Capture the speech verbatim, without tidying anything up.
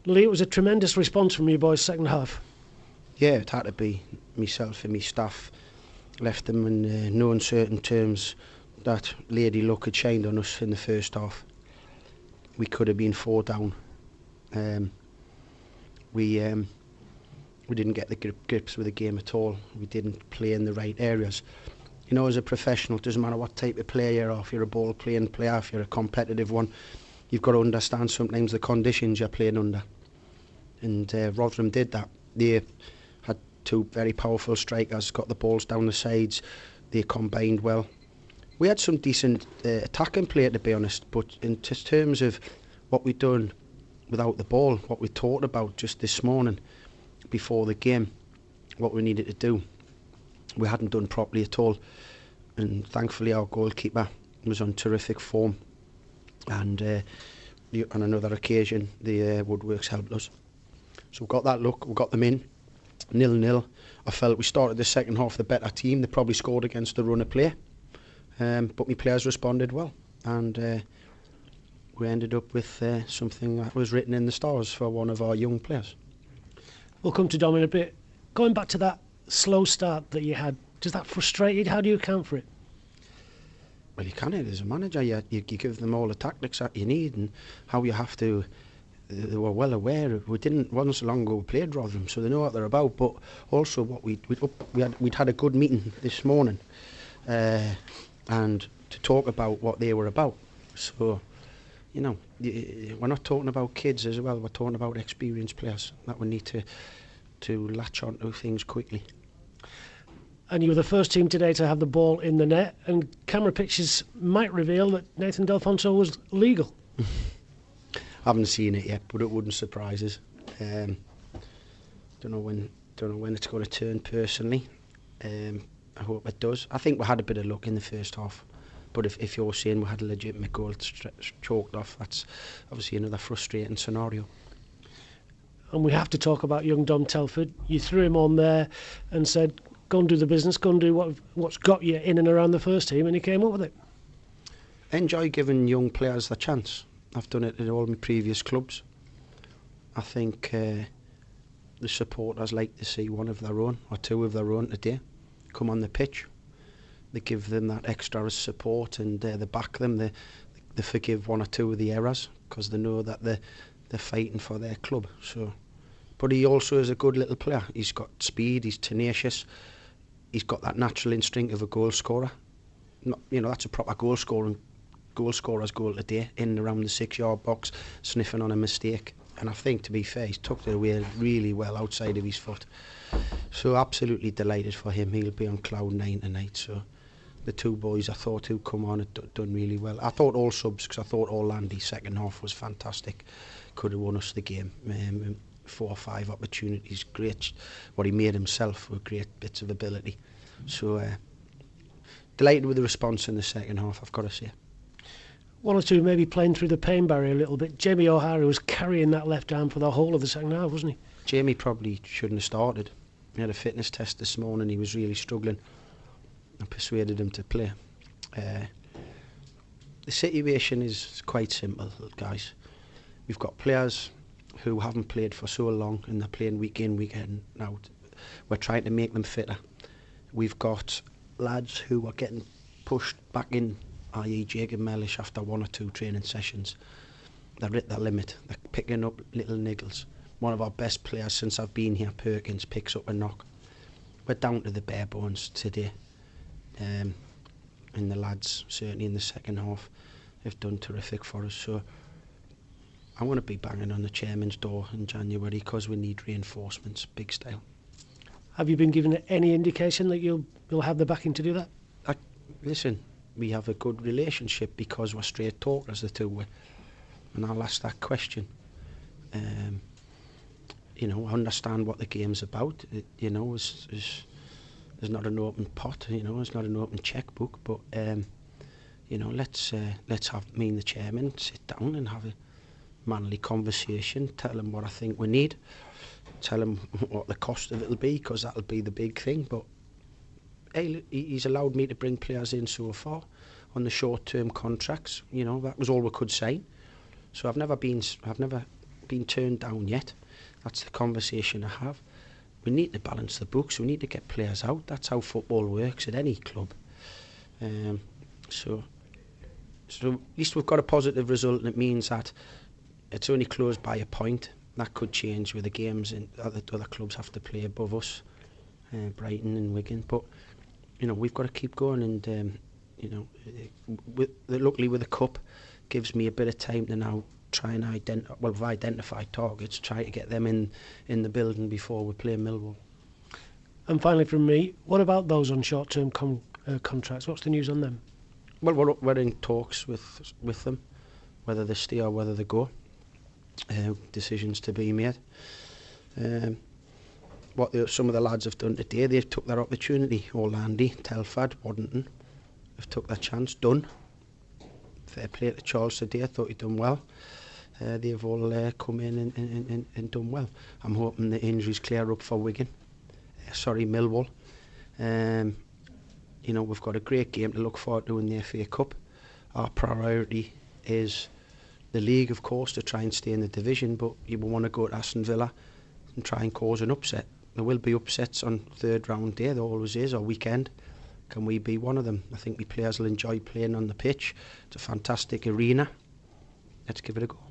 Lee, it was a tremendous response from you boys second half. Yeah, it had to be. Myself and my staff left them in uh, no uncertain terms that Lady Luck had shined on us in the first half. We could have been four down. Um, we um, we didn't get the grip, grips with the game at all. We didn't play in the right areas. You know, as a professional, it doesn't matter what type of player you are, if you're a ball playing player, if you're a competitive one, you've got to understand sometimes the conditions you're playing under. And uh, Rotherham did that. They had two very powerful strikers, got the balls down the sides, they combined well. We had some decent uh, attacking play, to be honest, but in terms of what we'd done without the ball, what we talked about just this morning before the game, what we needed to do, we hadn't done properly at all. And thankfully our goalkeeper was on terrific form, and uh, on another occasion the uh, woodworks helped us. So we got that look, we got them in, nil nil. I felt we started the second half the better team. They probably scored against the run of play, um, but my players responded well, and uh, we ended up with uh, something that was written in the stars for one of our young players. We'll come to Dom in a bit. Going back to that slow start that you had, does that frustrate you? How do you account for it? Well, you can, as a manager, you, you, you give them all the tactics that you need and how you have to. They were well aware. We didn't wasn't so long ago we played Rotherham, so they know what they're about. But also, what we we'd, we had we'd had a good meeting this morning, uh, and to talk about what they were about. So, you know, we're not talking about kids as well. We're talking about experienced players that we need to to latch onto things quickly. And you were the first team today to have the ball in the net, and camera pictures might reveal that Nathan Delfonso was legal. I haven't seen it yet, but it wouldn't surprise us. Um, don't know when. Don't know when it's going to turn. Personally, um, I hope it does. I think we had a bit of luck in the first half, but if, if you're saying we had a legitimate goal chalked off, that's obviously another frustrating scenario. And we have to talk about young Dom Telford. You threw him on there and said, "Go and do the business. Go and do what what's got you in and around the first team," and he came up with it. I enjoy giving young players the chance. I've done it at all my previous clubs. I think uh, the supporters like to see one of their own or two of their own today come on the pitch. They give them that extra support, and uh, they back them. They, they forgive one or two of the errors because they know that they're, they're fighting for their club. So, but he also is a good little player. He's got speed, he's tenacious, he's got that natural instinct of a goal scorer. Not, you know, that's a proper goal scoring goal scorer's goal today, in and around the six yard box, sniffing on a mistake. And I think, to be fair, he's tucked it away really well outside of his foot. So absolutely delighted for him. He'll be on cloud nine tonight. So the two boys I thought who come on had d- done really well. I thought all subs, because I thought Orlandi second half was fantastic. Could have won us the game. Um, four or five opportunities, great. What he made himself were great bits of ability. So uh, delighted with the response in the second half, I've got to say. One or two maybe playing through the pain barrier a little bit. Jamie O'Hara was carrying that left arm for the whole of the second half, wasn't he? Jamie probably shouldn't have started. He had a fitness test this morning. He was really struggling. I persuaded him to play. Uh, the situation is quite simple, guys. We've got players who haven't played for so long and they're playing week in, week in now. We're trying to make them fitter. We've got lads who are getting pushed back in, that is. Jacob Mellish, after one or two training sessions. They're at their limit. They're picking up little niggles. One of our best players since I've been here, Perkins, picks up a knock. We're down to the bare bones today. Um, and the lads, certainly in the second half, have done terrific for us. So I want to be banging on the chairman's door in January because we need reinforcements, big style. Have you been given any indication that you'll you'll have the backing to do that? I, listen, we have a good relationship because we're straight talkers, the two way. And I'll ask that question. Um, you know, I understand what the game's about. It, you know, it's, it's, there's not an open pot. You know, it's not an open checkbook. But um, you know, let's uh, let's have me and the chairman sit down and have a manly conversation. Tell him what I think we need. Tell him what the cost of it'll be, because that'll be the big thing. But hey, he's allowed me to bring players in so far on the short-term contracts. You know, that was all we could say. So I've never been, I've never been turned down yet. That's the conversation I have. We need to balance the books. We need to get players out. That's how football works at any club. Um, so, so at least we've got a positive result, and it means that it's only closed by a point. That could change with the games, and other other clubs have to play above us, uh, Brighton and Wigan. But you know, we've got to keep going, and um, you know, with, luckily with the cup, gives me a bit of time to now try and identify. Well, we've identified targets, try to get them in in the building before we play Millwall. And finally, from me, what about those on short-term con- uh, contracts? What's the news on them? Well, we're, we're in talks with with them, whether they stay or whether they go. Uh, decisions to be made. Um, what the, some of the lads have done today, they've took their opportunity. Orlandi, Telford, Waddington have took their chance. Done. Fair play to Charles today. I thought he'd done well. Uh, they've all uh, come in and, and, and, and done well. I'm hoping the injuries clear up for Wigan. Uh, sorry, Millwall. Um, you know, we've got a great game to look forward to in the F A Cup. Our priority is the league, of course, to try and stay in the division, but you will want to go to Aston Villa and try and cause an upset. There will be upsets on third round day, there always is, or weekend. Can we be one of them? I think we players will enjoy playing on the pitch. It's a fantastic arena. Let's give it a go.